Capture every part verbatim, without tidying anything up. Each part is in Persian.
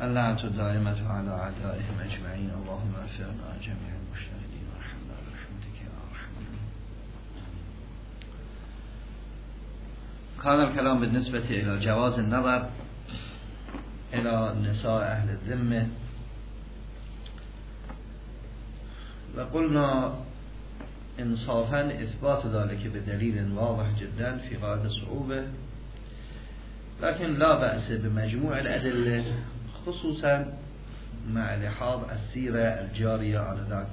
اللعنة الدائمة على أعدائهم أجمعين. اللهم اغفرنا جميع المجتهدين وارحمنا برحمتك يا أرحم الراحمين. كان الكلام بالنسبة إلى جواز النظر إلى نساء أهل الذمة، وقلنا إنصافا إثبات ذلك بدليل واضح جدا في غاية الصعوبة، لكن لا بأس بمجموع الأدلة خصوصا مع لحاظ السيرة الجارية على ذاك،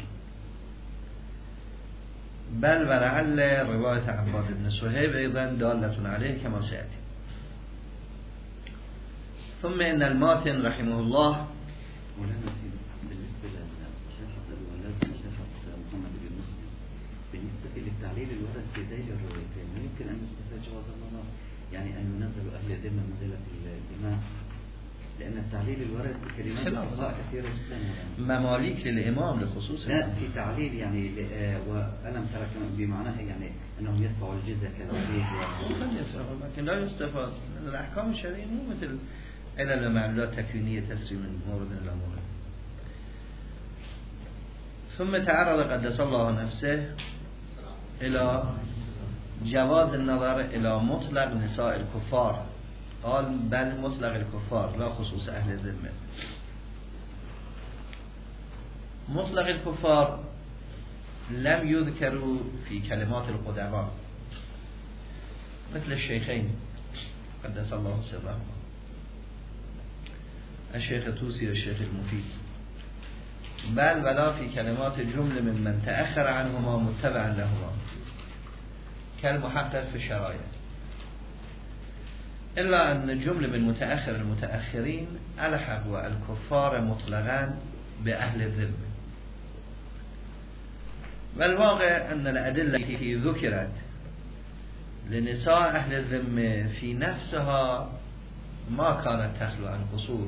بل ولعل رواية عباد بن سهيب أيضا دالة عليه كما سيأتي. ثم إن الماتن رحمه الله بالنسبة للصحيحة الولاد صحيحة محمد بن مسلم، بالنسبة للتعليل الورد في ذيل الروايتين ما يمكن أن يستفاد جواز النظر، يعني أن ينزل أهل الذمة منزلة الدماء، لأن التعليل الورد بكلمات أخطاء كثيرة جدا مماليك للإمام لخصوص لا في تعليل يعني وألم ترى بمعناها يعني أنهم يدفعوا الجزء كذلك لكن لا يستفاد من الأحكام الشرعية، مو مثل إلى المعلولات تكوينية تسري من مورد إلى مورد. ثم تعرض قدس الله نفسه إلى جواز النظر إلى مطلق نساء الكفار، قال بل مطلق الكفار لا خصوص أهل الذمة. مطلق الكفار لم يذكروا في كلمات القدماء مثل الشيخين قدس الله سرهما، الشيخ الطوسي والشيخ المفيد، بل ولا في كلمات جملة ممن تأخر عنهما متبعا لهما كالمحقق في الشرائع، إلا أن جملة من متأخر المتأخرين ألحقوا الكفار مطلقا بأهل الذمة. والواقع أن الأدلة التي ذكرت لنساء أهل الذمة في نفسها ما كانت تخلو عن قصور،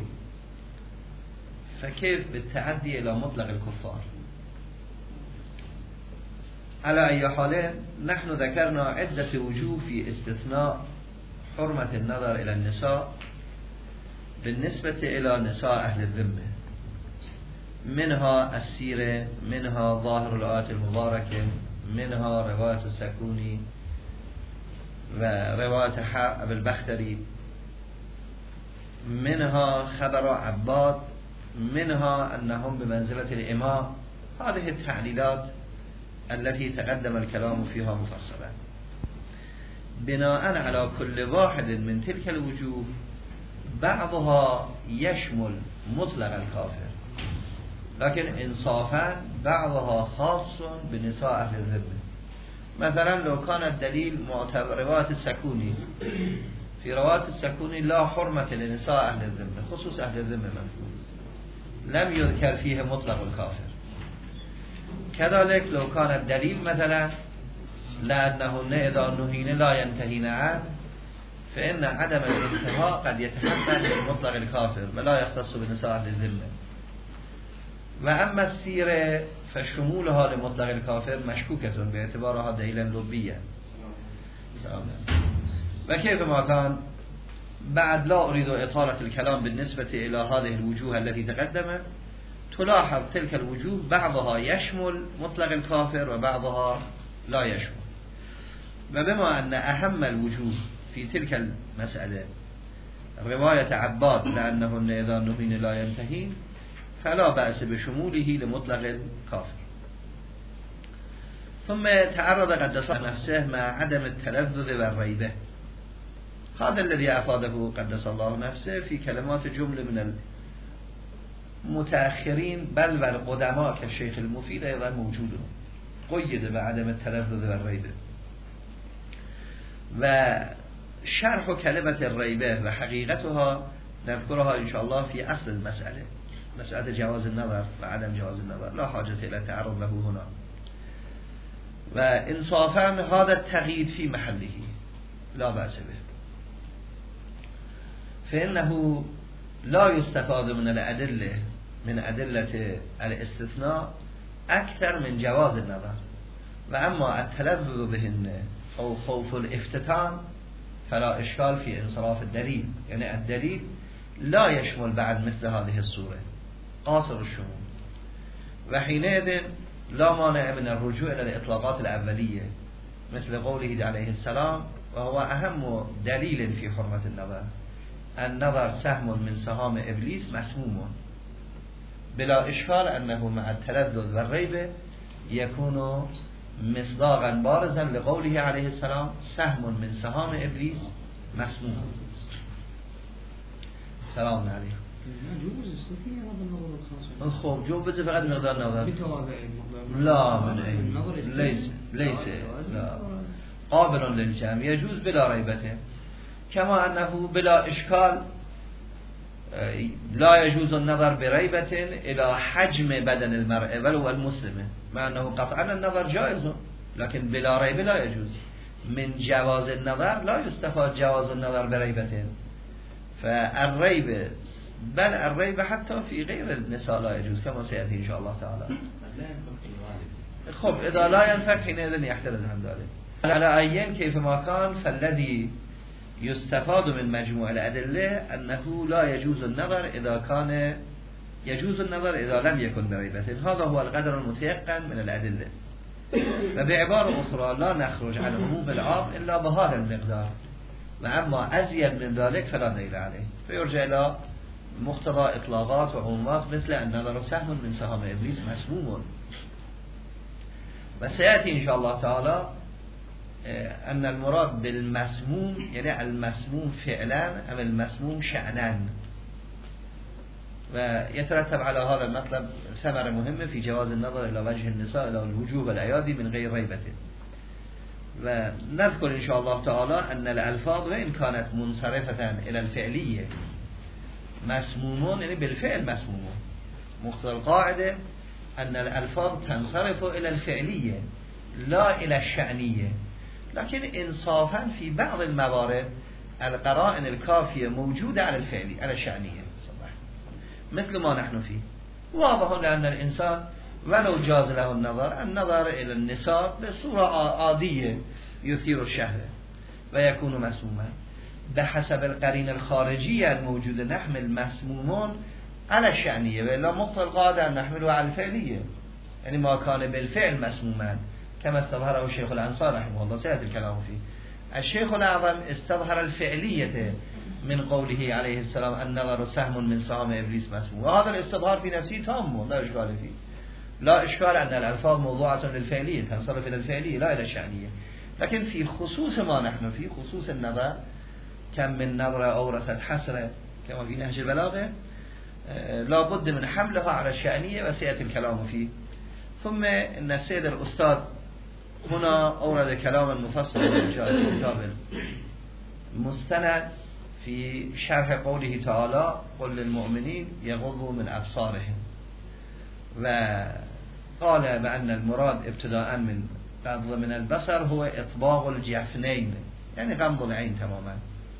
فكيف بالتعدي إلى مطلق الكفار؟ على أي حال نحن ذكرنا عدة وجوه في استثناء حرمة النظر إلى النساء بالنسبة إلى نساء أهل الذمة، منها السيرة، منها ظاهر الآيات المباركة، منها رواية السكوني ورواية حق بالبختري، منها خبر عباد، منها أنهم بمنزلة الإمام. هذه التعليلات التي تقدم الكلام فيها مفصلا. بناء على كل واحد من تلك الوجوه بعضها يشمل مطلق الكافر، لكن انصافا بعضها خاص بنساء أهل الذمة. مثلا لو كان الدليل معتبر رواية السكوني، في رواية السكوني لا حرمة لنساء أهل الذمة خصوص أهل الذمة مفهوم، لم يذكر فيه مطلق الكافر. كذلك لو كان الدليل مثلا لأنهن إذا نهين لا ينتهين عنه، فإن عدم الانتهاء قد يتحمل مطلق الكافر ولا يختص بنساء أهل الذمة. وأما السيرة فشمولها لمطلق الكافر مشكوكة باعتبارها دليلا لبيا. وكيف ما كان بعد لا أريد إطالة الكلام بالنسبة إلى هذه الوجوه التي تقدمت، تلاحظ تلك الوجوه بعضها يشمل مطلق الكافر وبعضها لا يشمل. وبما أن أهم الوجوه في تلك المسألة رواية عباد لأنهن إذا نهين لا ينتهين، فلا بأس بشموله لمطلق الكافر. ثم تعرض قدس نفسه مع عدم التلذذ والريبة، هذا الذي أفاده قدس الله نفسه في كلمات جملة من المتأخرين بل والقدماء كالشيخ المفيد أيضا موجودون، قيد بعدم التلذذ والريبة. وشرح كلمة الريبة وحقيقتها نذكرها إن شاء الله في أصل المسألة، مسألة جواز النظر وعدم جواز النظر، لا حاجة إلى التعرض له هنا. وإنصافا هذا التغيير في محله لا بأس به، فإنه لا يستفاد من الأدلة من أدلة الاستثناء أكثر من جواز النظر. وأما التلذذ بهن أو خوف الافتتان فلا إشكال في انصراف الدليل، يعني الدليل لا يشمل بعد مثل هذه الصورة قاصر الشمول، وحينئذ لا مانع من الرجوع إلى الإطلاقات الأولية مثل قوله عليه السلام وهو أهم دليل في حرمة النظر: النظر سهم من سهام إبليس مسموم، بلا إشكال أنه مع التردد والريبة يكون مصداقا بارزا لقوله عليه السلام سهم من سهام إبليس مسموم. سلام عليكم. خب جوز فقط مقدار نظر لا من أي ليس ليس لا قابل للجمع يجوز بلا ريبته، كما أنه بلا إشكال لا يجوز النظر بريبة إلى حجم بدن المرء ولو المسلمة، مع أنه قطعا النظر جائز لكن بلا ريبة لا يجوز. من جواز النظر لا يستفاد جواز النظر بريبة، فالريبة بل الريبة حتى في غير النساء لا يجوز كما سيأتي إن شاء الله تعالى. خب إذا لا ينفك حينئذ يحترز عن ذلك. على أيين كيفما كان فالذي يستفاد من مجموع الأدلة أنه لا يجوز النظر إذا كان يجوز النظر إذا لم يكن بريبة، هذا هو القدر المتيقن من الأدلة. وبعبارة أخرى لا نخرج عن عموم العام إلا بهذا المقدار، وأما أزيد من ذلك فلا دليل عليه، فيرجع إلى مقتضى إطلاقات وعمومات مثل النظر سهم من سهام إبليس مسموم. وسيأتي إن شاء الله تعالى أن المراد بالمسموم يعني المسموم فعلا أم المسموم شأنا، ويترتب على هذا المطلب ثمرة مهمة في جواز النظر إلى وجه النساء إلى الوجوب والأيادي من غير ريبة. ونذكر إن شاء الله تعالى أن الألفاظ وإن كانت منصرفة إلى الفعلية مسمومون يعني بالفعل مسمومون، مقتضى القاعدة أن الألفاظ تنصرف إلى الفعلية لا إلى الشأنية، لكن إنصافا في بعض الموارد القرائن الكافية موجودة على الفعلي على الشأنية مثل ما نحن فيه. واضح لأن الإنسان ولو جاز له النظر النظر إلى النساء بصورة عادية يثير الشهوة ويكون مسموما بحسب القرين الخارجية الموجودة نحمل مسمومون على الشأنية، وإلا مقتضى القاعدة أن نحمله على الفعلية، يعني ما كان بالفعل مسموما كما استظهره الشيخ الأنصار رحمه الله سيأتي الكلام فيه. الشيخ الأعظم استظهر الفعلية من قوله عليه السلام النظر سهم من سهام إبليس مسموم، وهذا الاستظهار في نفسه تام لا إشكال فيه، لا إشكال أن الألفاظ موضوعة للفعلية تنصرف إلى الفعلية لا إلى الشأنية، لكن في خصوص ما نحن فيه خصوص النظر كم من نظرة أورثت حسرة كما في نهج البلاغة لا بد من حملها على الشأنية وسيأتي الكلام فيه. ثم إن السيد الأستاذ هنا أورد كلاما مفصلا في كتاب مستند في شرح قوله تعالى قل للمؤمنين يغضوا من أبصارهم، وقال بأن المراد ابتداء من غض من البصر هو إطباق الجفنين يعني غمض العين تماما،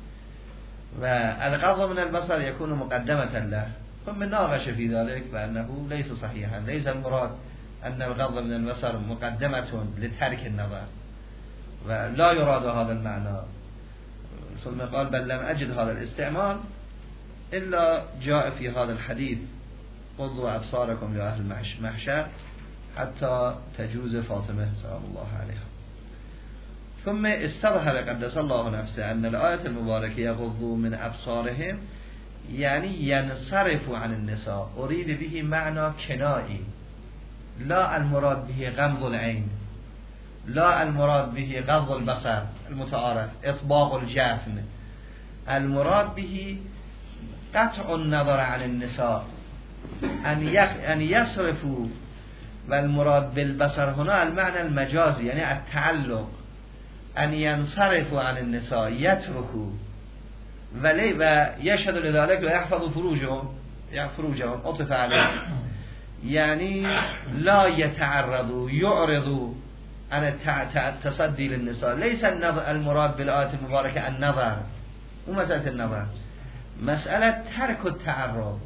والغض من البصر يكون مقدمة له. ثم ناقش في ذلك بأنه ليس صحيحا، ليس المراد أن الغض من البصر مقدمة لترك النظر ولا يراد هذا المعنى، ثم قال بل لم أجد هذا الاستعمال إلا جاء في هذا الحديث غضوا أبصاركم يا أهل المحشر حتى تجوز فاطمة سلام الله عليها. ثم استظهر قدس الله نفسه أن الآية المباركة يغضوا من أبصارهم يعني ينصرف عن النساء، أريد به معنى كنائي لا المراد به غمض العين، لا المراد به غض البصر المتعارف إطباق الجفن، المراد به قطع النظر عن النساء أن يصرفوا، والمراد بالبصر هنا المعنى المجازي يعني التعلق، أن ينصرفوا عن النساء يتركوا ولی و يشهد لذلك ويحفظوا فروجهم فروجهم عطف عليه يعني لا يتعرضوا يعرضوا عن التصدي للنساء. ليس المراد بالآية المباركة النظر ومسألة النظر، مسألة ترك التعرض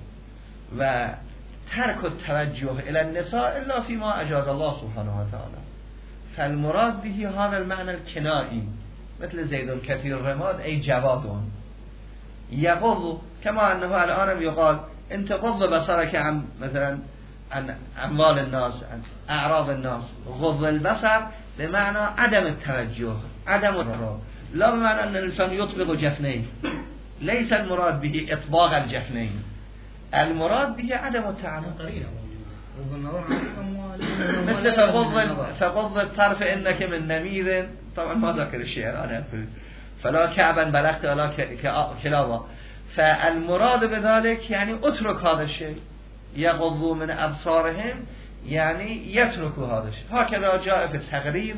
وترك التوجه إلى النساء إلا فيما أجاز الله سبحانه وتعالى. فالمراد به هذا المعنى الكنائي مثل زيد كثير الرماد أي جواد، یغض کما انه الان یقال انت غض بصرك عن مثلا عن اموال الناس عن اعراض الناس. غض البصر به معنی عدم التوجه، عدم التوجه، لا بمعنى ان الانسان يطبق جفنيه، ليس المراد به اطباق الجفنين، المراد به عدم التعامل. مثل فغض فغض الطرف انك من نمير، طبعا ما ذكر الشعر انا فلا كعبا بلغت ولا كلاوة. فالمراد بذلك يعني اترك هذا الشيء، يغضوا من ابصارهم يعني يتركوا هذا الشيء. هكذا جاء في التقرير،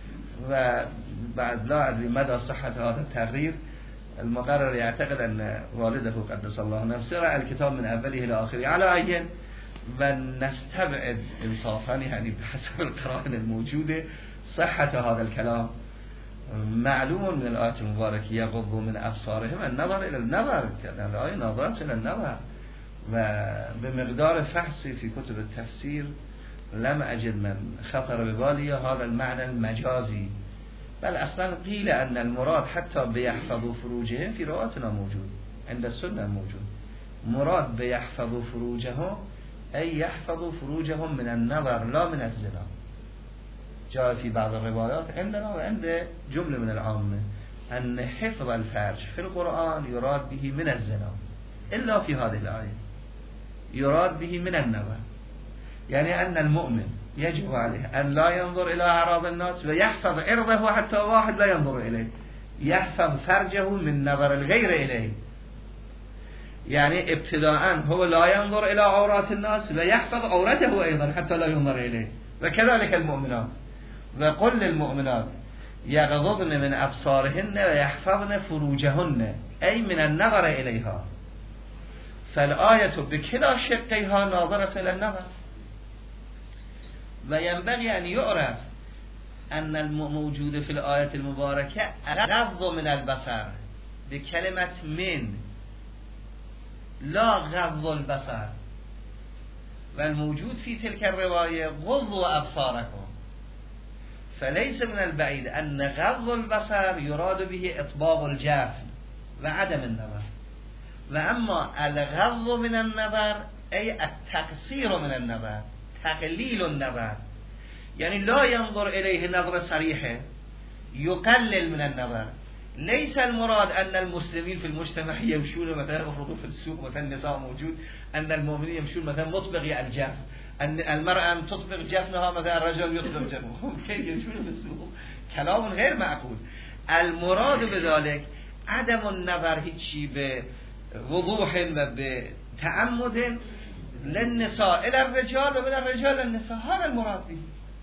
وبعد لا أدري مدى صحة هذا التقرير. المقرر يعتقد أن والده قدس الله نفسه رأى الكتاب من أوله إلى آخره على أي، ونستبعد إنصافا يعني بحسب القرائن الموجودة صحة هذا الكلام. معلوم من الآية المباركة يغضوا من أبصارهم النظر إلى النظر، كان الآية نظرت إلى النظر. وبمقدار فحصي في كتب التفسير لم أجد من خطر ببالي هذا المعنى المجازي، بل أصلا قيل أن المراد حتى بيحفظوا فروجهم في رواياتنا موجود، عند السنة موجود، مراد بيحفظوا فروجهم أي يحفظوا فروجهم من النظر لا من الزنا. جاء في بعض الروايات عندنا وعند جملة من العامة أن حفظ الفرج في القرآن يراد به من الزنا، إلا في هذه الآية يراد به من النظر، يعني أن المؤمن يجب عليه أن لا ينظر إلى أعراض الناس ويحفظ عرضه حتى واحد لا ينظر إليه، يحفظ فرجه من نظر الغير إليه. يعني ابتداء هو لا ينظر إلى عورات الناس ويحفظ عورته أيضا حتى لا ينظر إليه. وكذلك المؤمنات، وقل للمؤمنات يغضضن من أبصارهن ويحفظن فروجهن أي من النظر إليها. فالآية بكلا شقيها ناظرة إلى النظر. وينبغي أن يعرف أن الموجود في الآية المباركة غض من البصر بكلمة من، لا غض البصر. والموجود في تلك الرواية غضوا أبصاركم، فليس من البعيد أن غض البصر يراد به إطباق الجفن وعدم النظر. وأما الغض من النظر أي التقصير من النظر، تقليل النظر، يعني لا ينظر إليه نظرة صريحة، يقلل من النظر. ليس المراد أن المسلمين في المجتمع يمشون مثلا افرضوا في السوق مثلا النساء موجود أن المؤمنين يمشون مثلا مطبقي الجفن، أن المرأة تطبق جفنها مثلا الرجل يطبق جفنه، كيف يمشون في السوق؟ كلام غير معقول. المراد بذلك عدم النظر هيك بوضوح وبتعمد للنساء إلى الرجال ومن الرجال للنساء، هذا المراد به.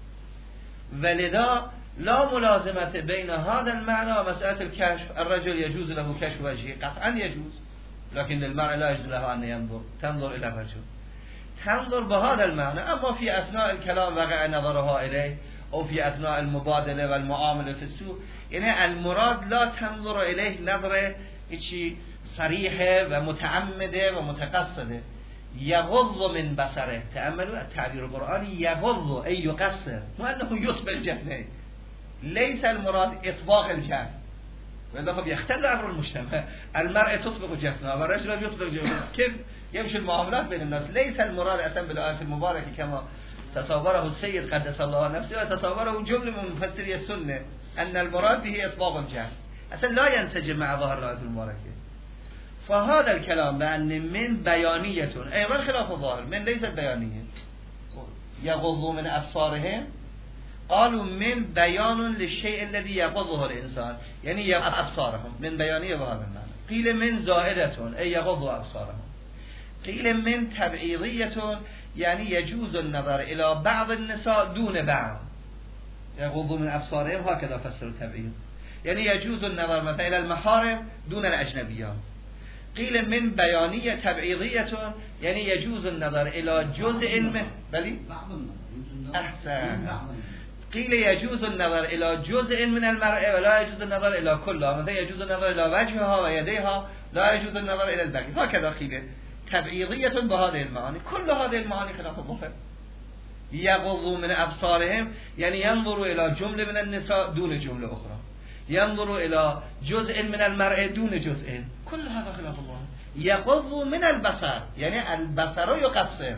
ولذا لا ملازمة بين هذا المعنى ومسألة الكشف. الرجل يجوز له كشف وجهه قطعا يجوز، لكن المرأة لا يجوز لها أن ينظر تنظر إلى الرجل، تنظر بهذا المعنى. أما في أثناء الكلام وقع نظرها إليه أو في أثناء المبادلة والمعاملة في السوق، يعني المراد لا تنظر إليه نظرة شيء صريحة ومتعمدة ومتقصدة. يغض من بصره، تأملوا التعبير القرآني، يغض أي يقصر، مو أنه يطبق جفنه، ليس المراد إطباق الجفن. ولذلك يختل أمر المجتمع، المرأة تطبق جفنها والرجل يطبق جفنها، كيف يمشي المعاملات بين الناس؟ ليس المراد أساسا بالآية المباركة كما تصوره السيد قدس الله نفسه وتصوره جملة من مفسري السنة أن المراد به إطباق الجفن، أساسا لا ينسجم مع ظاهر الآية المباركة. فهذا الكلام بأن من بيانية أيضا خلاف الظاهر، من ليست بيانية. يغضوا من أبصارهم قالوا من بيان للشيء الذي يغضه الإنسان، يعني يغض أبصارهم، من بيانية بهذا المعنى. قيل من زائدة أي يغضوا أبصارهم. قيل من تبعيضية يعني يجوز النظر إلى بعض النساء دون بعض. يغضوا من أبصارهم هكذا فسر التبعيض، يعني يجوز النظر مثلا إلى المحارم دون الأجنبيات. قيل من بيانية تبعيضية يعني يجوز النظر إلى جزء من بلي أحسن. قيل يجوز النظر إلى جزء من المرأة ولا يجوز النظر إلى كلها، مثلا يجوز النظر إلى وجهها ويديها، لا يجوز النظر إلى الباقي. هكذا قيل تبعيضية بهذه المعاني. كل هذه المعاني خلاف الظاهر. يغضوا من أبصارهم يعني ينظروا إلى جملة من النساء دون جملة أخرى، ينظر إلى جزء من المرء دون جزء، كل هذا خلاف الله. يغض من البصر، يعني البصر يقصر.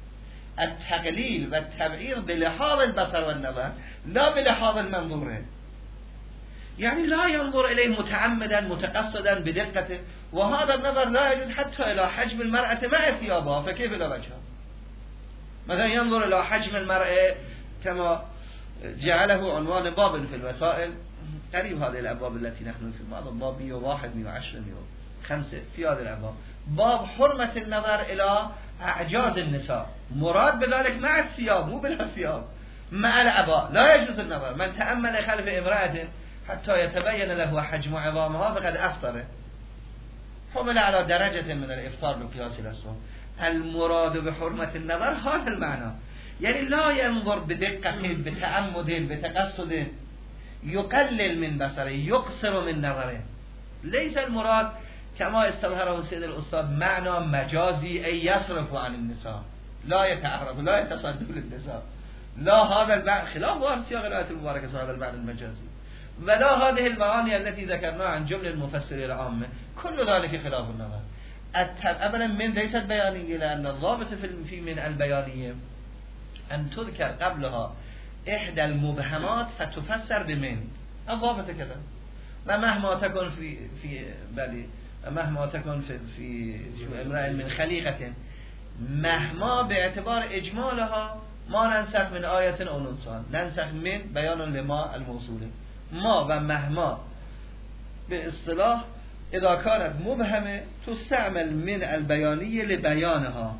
التقليل والتبعير بلحاظ البصر والنظر لا بلحاظ المنظور، يعني لا ينظر إليه متعمدا متقصدا بدقته، وهذا النظر لا يجوز حتى إلى حجم المرأة مع ثيابها، فكيف إلى وجهها؟ مثلا ينظر إلى حجم المرأة كما جعله عنوان باب في الوسائل، قريب هذه الأبواب التي نحن في بعض الباب مئة وواحد مئة وعشرة مئة وخمسة في هذه الأبواب، باب حرمة النظر إلى أعجاز النساء، مراد بذلك مع الثياب مو بلا ثياب، مع العباء لا يجوز النظر. من تأمل خلف امرأة حتى يتبين له حجم عظامها فقد أفطر، حمل على درجة من الإفطار بقياس الأصل. المراد بحرمة النظر هذا المعنى، يعني لا ينظر بدقة بتعمد بتقصد يقلل من بصره يقصر من نظره. ليس المراد كما استظهره سيد الأستاذ معنى مجازي أي يصرف عن النساء، لا يتعرض لا يتصدر للنساء، لا هذا المعنى خلاف ظاهر سياق الآية المباركة هذا المعنى المجازي، ولا هذه المعاني التي ذكرناها عن جملة المفسرين العامة، كل ذلك خلاف النظر. أولا من ليست بيانية، لأن الضابط في من البيانية أن تذكر قبلها إحدى المبهمات فتفسر بمن، الضابط كذا. ومهما تكون في في بلي مهما تكون في في امرأة من خليقة، مهما باعتبار إجمالها ما ننسخ من آية أو ننسخ، ننسخ من بيان لما الموصولة، ما و مهما باصطلاح إذا كانت مبهمة تستعمل من البيانية لبيانها.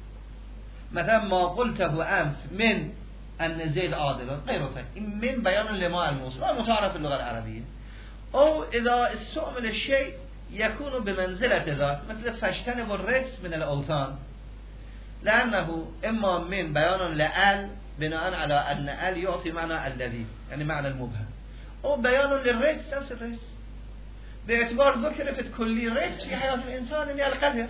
مثلا ما قلته أمس من أن زيد عادل غير صحيح، من بيان لما الموصول متعارف في اللغة العربية. أو إذا استعمل الشيء يكون بمنزلة ذات، مثل فاجتنبوا الرجس من الأوثان، لأنه إما من بيان لأل بناء على أن أل يعطي معنى الذي، يعني معنى المبهم، أو بيان للرجس نفس الرجس، باعتبار ذكرت كل رجس في حياة الإنسان اللي القدر،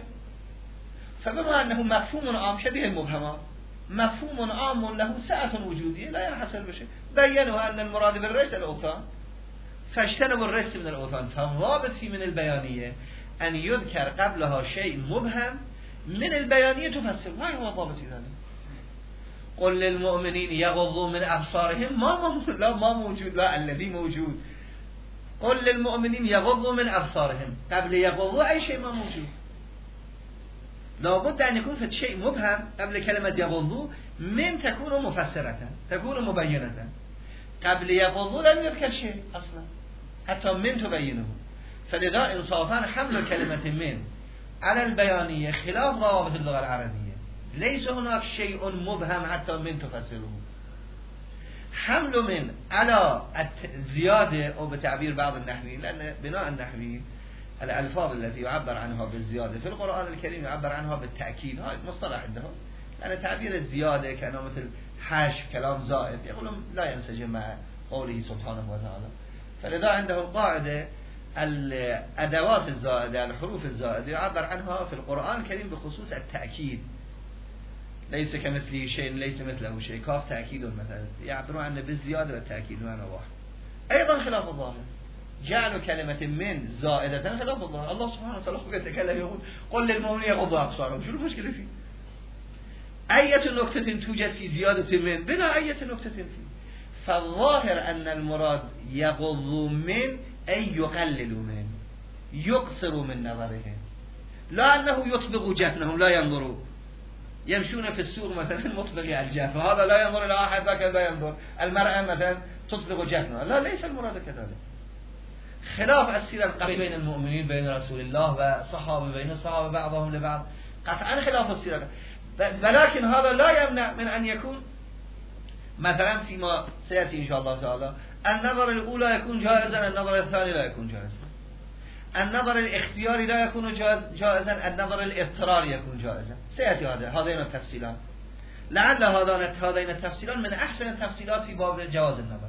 فبما أنه مفهوم عام شبيه المبهمات، مفهوم عام له سعة وجودية لا ينحصر بشيء، بينوا أن المراد بالرجس الأوثان فاجتنبوا الرجس من الأوثان. فالضابط في من البيانية أن يذكر قبلها شيء مبهم من البيانية تفسر. ما هو الضابط في ذلك؟ قل للمؤمنين يغضوا من أبصارهم، ما لا ما موجود، لا الذي موجود. قل للمؤمنين يغضوا من أبصارهم، قبل يغضوا أي شيء ما موجود، لابد أن يكون في شيء مبهم قبل كلمة يغضوا، من تكون مفسرة تكون مبينة. قبل يغضوا لم يذكر شيء أصلا حتى من تبينه. فلذا إنصافا حمل كلمة من على البيانية خلاف ضوابط اللغة العربية، ليس هناك شيء مبهم حتى من تفسره. حمل من على الزيادة أو بتعبير بعض النحويين، لأن بناء النحوي الألفاظ التي يعبر عنها بالزيادة في القرآن الكريم يعبر عنها بالتأكيد، هذا مصطلح عندهم، لأن تعبير الزيادة كأنه مثل حشو كلام زائد، يقولون لا ينسجم مع قوله سبحانه وتعالى. فلذا عندهم قاعدة الأدوات الزائدة الحروف الزائدة يعبر عنها في القرآن الكريم بخصوص التأكيد، ليس كمثله شيء ليس مثله شيء، كاف تأكيد مثلا، يعبرون عنه بالزيادة والتأكيد معنى واحد. أيضا خلاف الظاهر جعلوا كلمة من زائدة خلاف الله. الله سبحانه وتعالى يتكلم يقول قل للمؤمنين يغضوا أبصارهم، شو المشكلة فيه؟ أية نكتة توجد في زيادة من بلا أية نكتة فيه. فالظاهر أن المراد يغضوا من أي يقللوا من، يقصروا من نظرهم، لا أنه يطبق جفنهم لا ينظروا، يمشون في السوق مثلا مطبق الجفن، هذا لا ينظر إلى أحد ذاك لا ينظر، المرأة مثلا تطبق جفنها، لا ليس المراد كذلك. خلاف السيرة القوية بين المؤمنين بين رسول الله وصحابه بين الصحابة بعضهم لبعض، قطعا خلاف السيرة، ولكن هذا لا يمنع من أن يكون مثلا فيما سيأتي إن شاء الله تعالى النظر الأولى يكون جائزا، النظر الثاني لا يكون جائزا، النظر الاختياري لا يكون جائزا، النظر الاضطراري يكون جائزا. سيأتي هذا هذين التفصيلات، لعل هذين التفصيلات من أحسن التفصيلات في باب جواز النظر.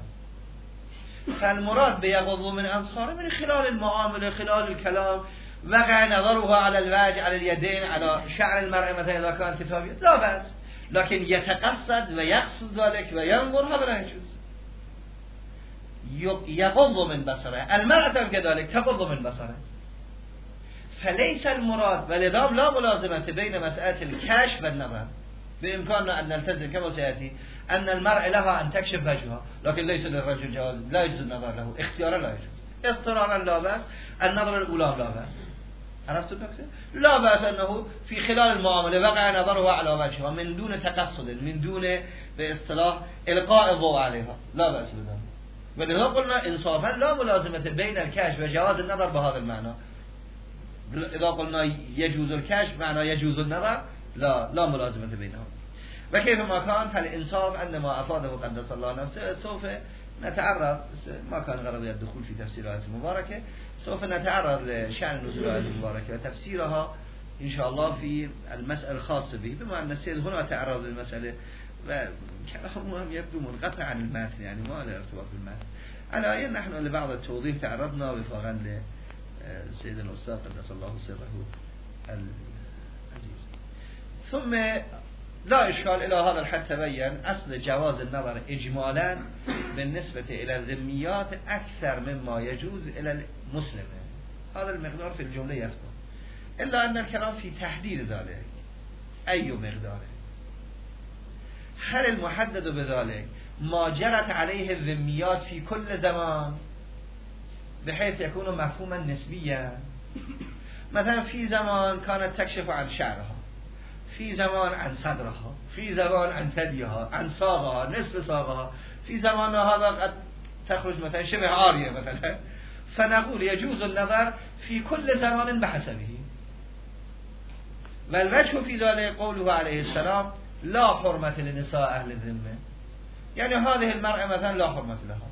فالمراد بيغضوا من أبصارهم من خلال المعاملة خلال الكلام، وقع نظرها على الوجه على اليدين على شعر المرأة مثلا إذا كان كتابية لا بأس، لكن يتقصد ويقصد ذلك وينظر هذا لا يجوز. یغض من بصره المرأة كذلك تغض من بصره فليس المراد ولذا لا ملازمة بين مسألة الكشف والنظر بإمكاننا أن نلتزم كما سيأتي أن المرأة لها أن تكشف وجهها لكن ليس للرجل جواز لا يجوز النظر له اختيارا لا يجوز اضطرارا لا بأس النظر الأولى لا بأس عرفت النكتة؟ لا بأس أنه في خلال المعاملة وقع نظره على وجهها من دون تقصد من دون باصطلاح إلقاء الضوء عليها لا بأس بذلك ولذا قلنا إنصافا لا ملازمة بين الكشف وجواز النظر بهذا المعنى إذا قلنا يجوز الكشف معنى يجوز النظر لا لا ملازمة بينهم وكيف ما كان فالإنصاف أن ما أفاده قدس الله نفسه سوف نتعرض ما كان غرضي الدخول في تفسير الآيات المباركة سوف نتعرض لشأن نزول الآيات المباركة وتفسيرها إن شاء الله في المسألة الخاصة به بما أن السيد هنا تعرض للمسألة وكلامه يبدو منقطع عن المتن يعني ما له ارتباط بالمتن على أي نحن لبعض التوضيح تعرضنا وفاقا لسيدنا الأستاذ قدس الله سره العزيز ثم لا إشكال إلى هذا الحد تبين أصل جواز النظر إجمالا بالنسبة إلى الذميات أكثر مما يجوز إلى المسلم هذا المقدار في الجملة يثبت إلا أن الكلام في تحديد ذلك أي مقدار هل المحدد بذلك ما جرت عليه الذميات في كل زمان بحيث يكون مفهوما نسبيا مثلا في زمان كانت تكشف عن شعرها في زمان عن صدرها في زمان عن ثديها عن ساقها نصف ساقها في زمان هذا قد تخرج مثلا شبه عارية مثلا فنقول يجوز النظر في كل زمان بحسبه والوجه في ذلك قوله عليه السلام لا حرمة لنساء أهل الذمة يعني هذه المرأة مثلا لا حرمة لها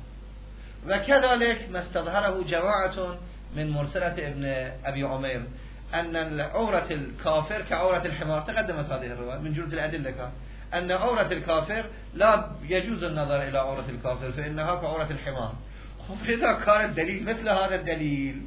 وكذلك ما استظهره جماعة من مرسلة ابن أبي عمير أن عورة الكافر كعورة الحمار تقدمت هذه الرواية من جملة الأدلة كان أن عورة الكافر لا يجوز النظر إلى عورة الكافر فإنها كعورة الحمار إذا كان الدليل مثل هذا الدليل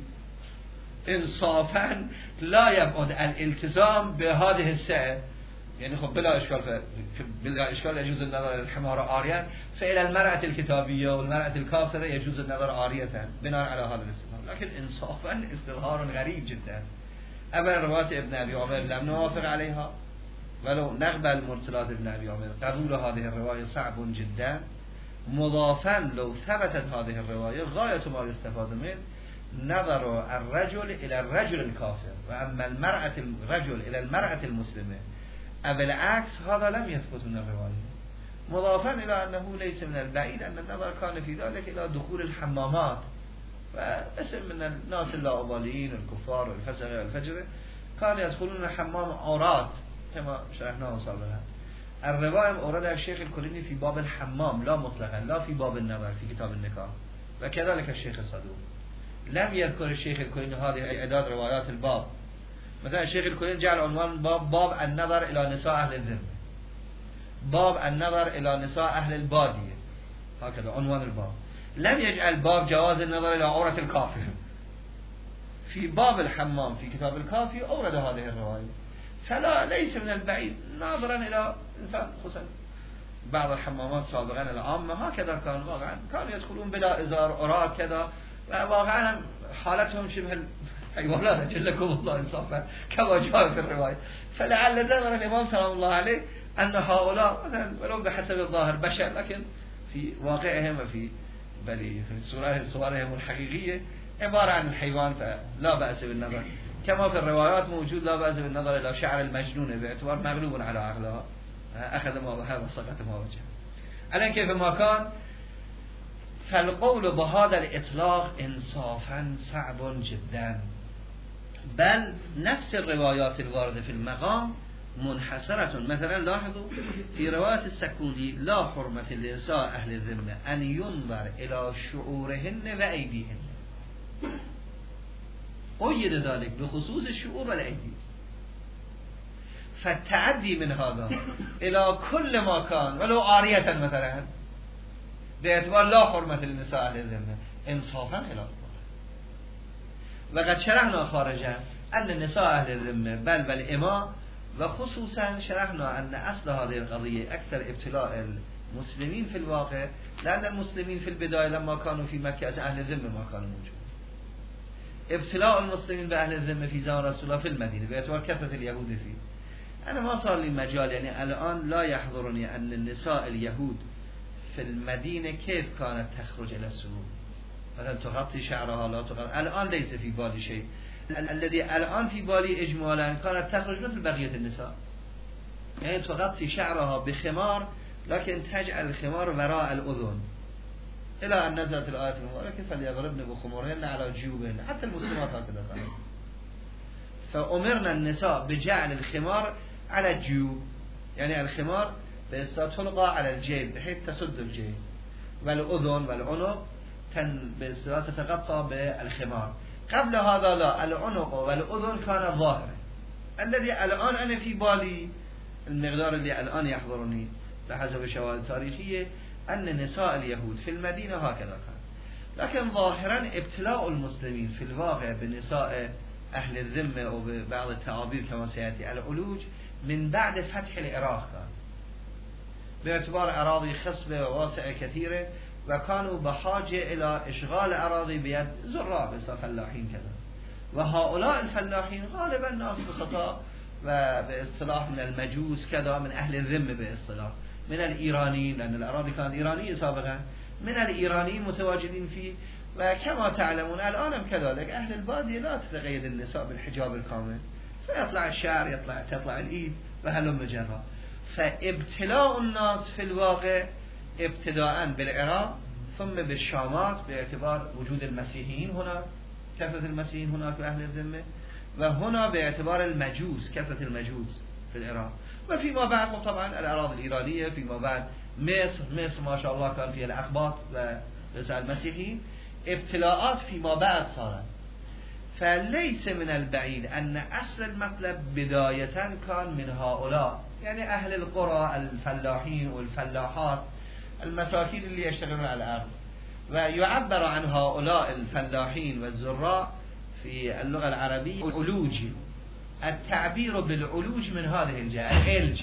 إنصافا لا يبعد الالتزام بهذه السعة يعني خب بلا إشكال بلا إشكال يجوز النظر إلى الحمار عاريا فإلى المرأة الكتابية والمرأة الكافرة يجوز النظر عارية بناء على هذا الاستظهار لكن إنصافا استظهار غريب جدا أما رواية ابن أبي عمر لم نوافق عليها ولو نقبل مرسلات ابن أبي عمر قبول هذه الرواية صعب جدا مضافا لو ثبتت هذه الرواية غاية ما يستفاد منه نظر الرجل إلى الرجل الكافر وأما المرأة الرجل إلى المرأة المسلمة أو العكس هذا لم يثبت من الرواية مضافا إلى أنه ليس من البعيد أن النظر كان في ذلك إلى دخول الحمامات فاسم من الناس اللائباليين الكفار والفسقة والفجرة كانوا يدخلون الحمام عورات كما شرحناه سابقا الرواية أورد الشيخ الكليني في باب الحمام لا مطلقا لا في باب النظر في كتاب النكاح وكذلك الشيخ الصدوق لم يذكر الشيخ الكليني هذه إعداد روايات الباب مثلا الشيخ الكليني جعل عنوان باب باب النظر إلى نساء أهل الذمة باب النظر إلى نساء أهل البادية هكذا عنوان الباب لم يجعل باب جواز النظر إلى عورة الكافر في باب الحمام في كتاب الكافي أورد هذه الرواية فلا ليس من البعيد ناظرا إلى إنسان خصوصا بعض الحمامات سابقا العامة هكذا كانوا واقعا كانوا يدخلون بلا إزار أراك كذا واقعا حالتهم شبه الحيوانات جلكم الله إنصافا كما جاء في الرواية فلعل نظر الإمام سلام الله عليه أن هؤلاء مثلا ولو بحسب الظاهر بشر لكن في واقعهم وفي بل في صورهم الحقيقية عبارة عن الحيوان فلا بأس بالنظر كما في الروايات موجود لا بأس بالنظر إلى شعر المجنون باعتبار مغلوب على عقلها أخذ ما هذا سقط ما وجه الآن كيف ما كان فالقول بهذا الإطلاق إنصافا صعب جدا بل نفس الروايات الواردة في المقام منحصرة مثلا لاحظوا في رواية السكوني لا حرمة لنساء أهل الذمة أن ينظر إلى شعورهن وأيديهن قيد ذلك بخصوص الشعور والأيدي فالتعدي من هذا إلى كل ما كان ولو عارية مثلا باعتبار لا حرمة للنساء أهل الذمة إنصافا خلاف وقد شرحنا خارجا أن النساء أهل الذمة بل بل إما وخصوصا شرحنا أن أصل هذه القضية أكثر ابتلاء مسلمین فی الواقع لأن المسلمین فی البدایه لما كانوا فی مکه از اهل ذمه ما كانوا موجود. ابتلاء المسلمین به اهل الذمه فی زمان رسول الله فی المدینه به اعتبار کثرت اليهود فی. انا ما صار لي مجال يعني الان لا يحضرني ان النساء اليهود في المدينه كيف كانت تخرج الى السوق مثلا تغطي شعرها لا تغطي. الان ليس في بالي شيء. الذي الان في بالي اجمالا كانت تخرج مثل بقيه النساء يعني تغطي شعرها بخمار لكن تجعل الخمار وراء الاذن الى ان نزلت الايات المباركه فليضربن بخمورهن على جيوبهن. حتى المسلمات هكذا كانوا. فأمرنا النساء بجعل الخمار على الجيوب يعني الخمار تلقى على الجيب بحيث تسد الجيب والأذن والعنق تتغطى بالخمار. قبل هذا لا، العنق والأذن كان ظاهرا. الذي الآن أنا في بالي المقدار اللي الآن يحضرني بحسب شواهد تاريخية أن نساء اليهود في المدينة هكذا كان. لكن ظاهرا ابتلاء المسلمين في الواقع بنساء أهل الذمة وبعض التعابير كما سيأتي العلوج من بعد فتح العراق كان باعتبار أراضي خصبة وواسعة كثيرة وكانوا بحاجة إلى إشغال أراضي بيد زراع بس فلاحين كذا. وهؤلاء الفلاحين غالبا ناس بسطاء وباصطلاح من المجوس كذا من أهل الذمة باصطلاح من الإيرانيين لأن الأراضي كانت إيرانية سابقا من الإيرانيين متواجدين فيه. وكما تعلمون الآن كذلك أهل البادية لا تتقيد النساء بالحجاب الكامل فيطلع الشعر يطلع تطلع الإيد وهلم جرا. فابتلاء الناس في الواقع ابتداء بالعراق ثم بالشامات باعتبار وجود المسيحيين هنا كثرة المسيحيين هناك وأهل الذمة وهنا باعتبار المجوس كثرة المجوس في العراق. وفيما بعد طبعا الأراضي الإيرانية فيما بعد مصر مصر ما شاء الله كان فيها الأقباط ورسال المسيحيين. ابتلاءات فيما بعد صارت. فليس من البعيد أن أصل المطلب بداية كان من هؤلاء يعني أهل القرى الفلاحين والفلاحات المساكين اللي يشتغلون على الأرض. ويعبر عن هؤلاء الفلاحين والزراع في اللغة العربية علوج. التعبير بالعلوج من هذه الجهة العلج.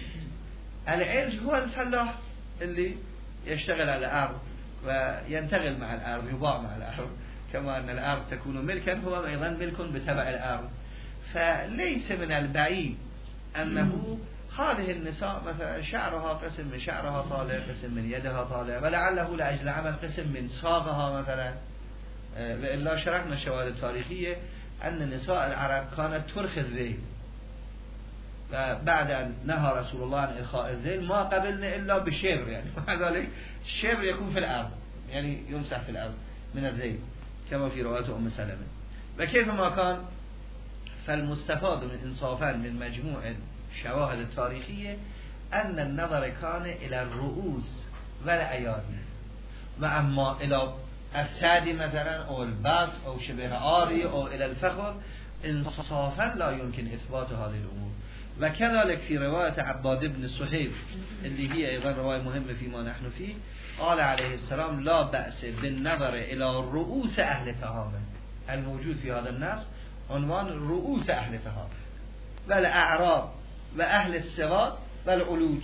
العلج هو الفلاح اللي يشتغل على الأرض وينتقل مع الأرض يباع مع الأرض كما أن الأرض تكون ملكا هو أيضا ملك بتبع الأرض. فليس من البعيد أنه هذه النساء مثلا شعرها قسم من شعرها طالع قسم من يدها طالع ولعله لأجل عمل قسم من ساقها مثلا. وإلا شرحنا الشواهد التاريخية أن نساء العرب كانت ترخي الذيل فبعد أن نهى رسول الله عن إرخاء الذيل ما قبلنا إلا بالشبر يعني مع ذلك الشبر يكون في الأرض يعني يمسح في الأرض من الذيل كما في رواية أم سلمة. وكيف ما كان فالمستفاد من إنصافا من مجموع الشواهد التاريخية أن النظر كان إلى الرؤوس والأيادي وأما إلى الثدي مثلا أو الباس أو شبه عاري أو إلى الفخذ إنصافا لا يمكن إثبات هذه الأمور. وكذلك في رواية عباد بن صهيب اللي هي أيضا رواية مهمة فيما نحن فيه قال عليه السلام لا بأس بالنظر إلى رؤوس أهل تهامة. الموجود في هذا الناس عنوان رؤوس أهل تهامة والأعراب وأهل السواد والعلوج.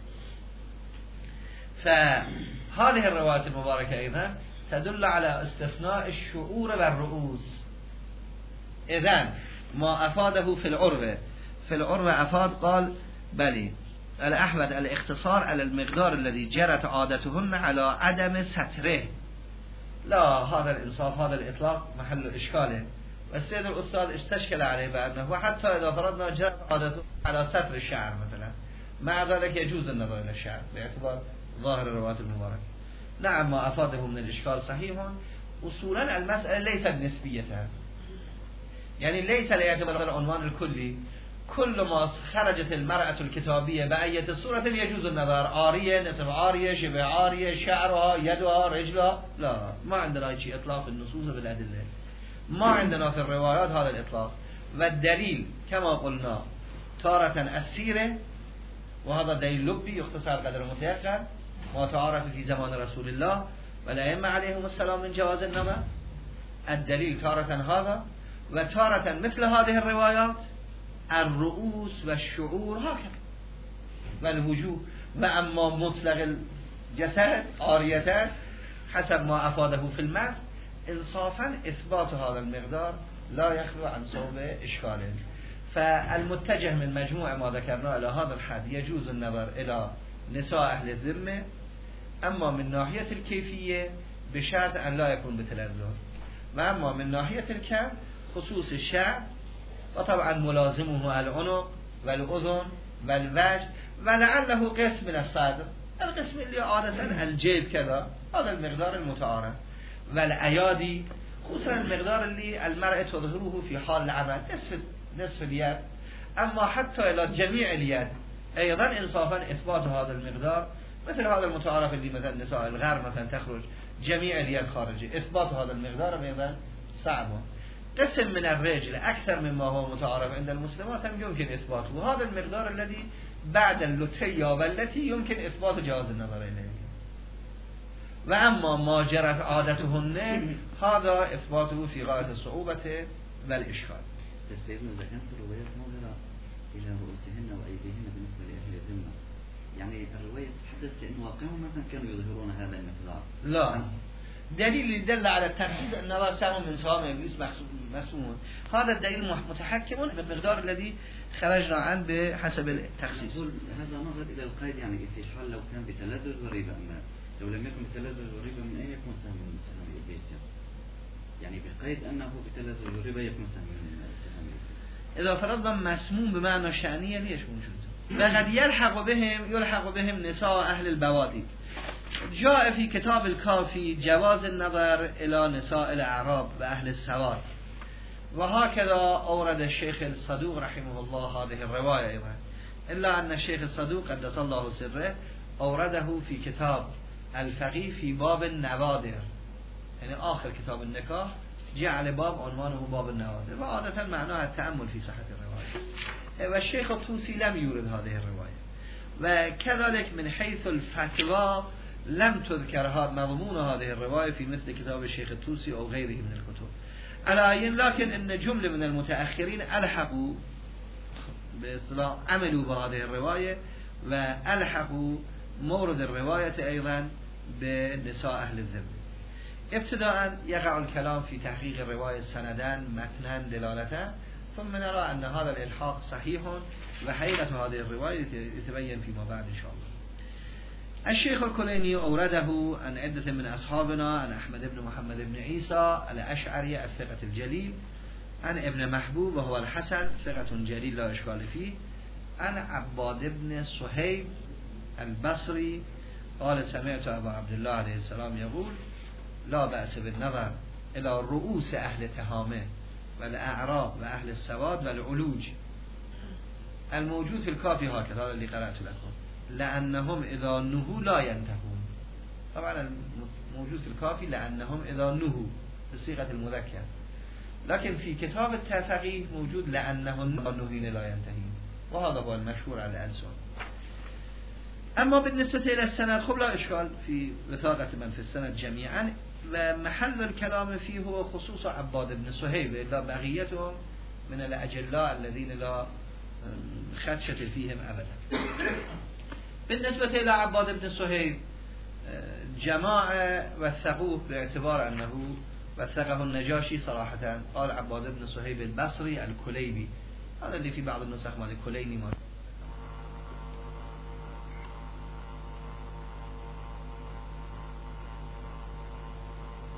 فهذه الرواية المباركة أيضا تدل على استثناء الشعور والرؤوس. إذن ما أفاده في العروة في العروة أفاد قال بلي الأحمد الاختصار على المقدار الذي جرت عادتهن على عدم ستره. لا هذا الإنصاف هذا الإطلاق محل إشكاله والسيد الأستاذ استشكل عليه بأنه حتى إذا فرضنا جرت عادته على ستر الشعر مثلا مع ذلك يجوز النظر إلى الشعر باعتبار ظاهر الرواية المباركة. نعم ما أفاده من الإشكال صحيح. أصولا المسألة ليست نسبية يعني ليس ليعتبر العنوان الكلي كل ما خرجت المرأة الكتابية بأية صورة يجوز النظر عارية نصف عارية شبه عارية شعرها يدها رجلها. لا ما عندنا شيء إطلاق النصوص بالأدلة ما عندنا في الروايات هذا الإطلاق. والدليل كما قلنا تارة السيرة وهذا دليل لبي يختصر قدر متيقن ما تعرف في زمان رسول الله والأئمة عليهم السلام من جواز النظر. الدليل تارة هذا وتارة مثل هذه الروايات الرؤوس والشعور هكذا والوجوه. وأما مطلق جسد عاریة حسب ما افاده في المتن انصافا اثبات هذا المقدار لا يخلو عن صوب اشكال. فالمتجه من مجموع ما ذكرنا الى هذا الحد يجوز النظر الى نساء اهل الذمه، اما من ناحيه الكيفيه بشرط ان لا يكون بتلذذ، و اما من ناحيه الكم خصوص الشعر وطبعا ملازمه العنق والأذن والوجه ولعله قسم من الصدر، القسم اللي عادة الجيب كذا، هذا المقدار المتعارف، والأيادي خصوصا المقدار اللي المرأة تظهره في حال العمل نصف نصف اليد، أما حتى إلى جميع اليد أيضا إنصافا إثبات هذا المقدار، مثل هذا المتعارف اللي مثلا نساء الغرب مثلا تخرج جميع اليد خارجي، إثبات هذا المقدار أيضا صعب. قسم من الرجل أكثر مما هو متعارف عند المسلمات هم يمكن إثباته، وهذا المقدار الذي بعد اللتية والتي يمكن إثبات جواز النظر إليه. وأما ما جرت عادتهن هذا إثباته في غاية الصعوبة والإشكال. سيدنا إذا كانت الروايات نظرة إلى رؤوسهن وأيديهن بالنسبة لأهل الذمة، يعني الرواية تحدث لأن واقعهم مثلا كانوا يظهرون هذا المقدار. لا، دليل يدل على التخصيص أن الله سهم من صام إبليس مسموم، هذا الدليل متحكم بالمقدار الذي خرجنا عنه بحسب التخصيص. هذا نظر إلى القيد، يعني في حال لو كان بتلذذ وريبة، أما لو لم يكن بتلذذ وريبة من أين يكون سهم من سهم إبليس؟ يعني بقيد أنه بتلذذ وريبة يكون سهم من سهم إبليس. إذا فرضنا مسموم بمعنى شأنية ليش موجود؟ وقد يلحق بهم يلحق بهم نساء أهل البوادي. جاء في كتاب الكافي جواز النظر إلى نساء الأعراب وأهل السواد، وهكذا أورد الشيخ الصدوق رحمه الله هذه الرواية أيضا، إلا أن الشيخ الصدوق قدس الله سره أورده في كتاب الفقيه في باب النوادر، يعني آخر كتاب النكاح جعل باب عنوانه باب النوادر، وعادة معناها التأمل في صحة الرواية. والشيخ الطوسي لم يورد هذه الرواية، وكذلك من حيث الفتوى لم تذكر مضمون هذه الرواية في مثل كتاب الشيخ الطوسي أو غيره من الكتب الآيين، لكن إن جملة من المتأخرين ألحقوا بإصلاح عملوا بهذه الرواية وألحقوا مورد الرواية أيضا بنساء أهل الذمة. ابتداء يقع الكلام في تحقيق الرواية سندان متنا دلالة، ثم نرى أن هذا الإلحاق صحيح وحقيقة هذه الرواية يتبين فيما بعد إن شاء الله. الشيخ الكليني أورده عن عدة من أصحابنا، عن أحمد بن محمد بن عيسى الأشعري الثقة الجليل، عن ابن محبوب وهو الحسن ثقة جليل لا إشكال فيه، عن عباد بن صهيب البصري قال سمعت أبا عبد الله عليه السلام يقول لا بأس بالنظر إلى رؤوس أهل تهامه والأعراب وأهل السواد والعلوج. الموجود في الكافي هكذا، هذا اللي قرأت لكم، لأنهم إذا نهوا لا ينتهون. طبعا الموجود في الكافي لأنهم إذا نهوا بصيغة المذكر، لكن في كتاب التفقيه موجود لأنهم نهين لا ينتهين، وهذا هو المشهور على الألسن. أما بالنسبة إلى السند خب لا إشكال في وثاقة من في السند جميعا، ومحل الكلام فيه هو خصوص عباد بن صهيب، إلا بقيتهم من الأجلاء الذين لا خدشة فيهم أبدا. بالنسبة إلى عباد بن صهيب جماعة وثقوه باعتبار أنه وثقه النجاشي صراحة، قال عباد بن صهيب البصري الكليبي، هذا اللي في بعض النسخ مال الكليني مال